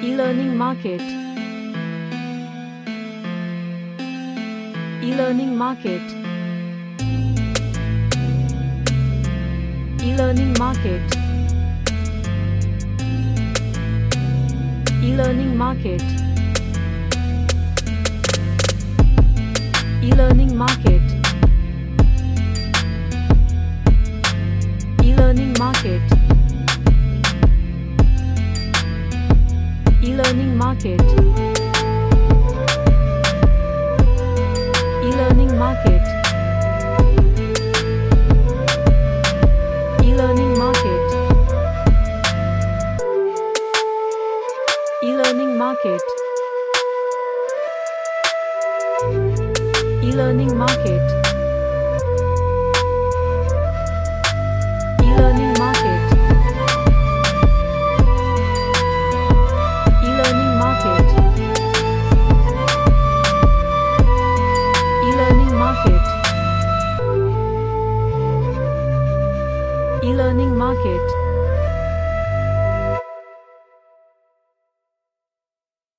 E-learning market. E-learning market. E-learning market. E-learning market. E-learning market. E-learning market. E-learning market. E-learning market. E-learning market. E-learning market. E-learning market. E-learning market. E-learning market. E-learning market. E-learning market.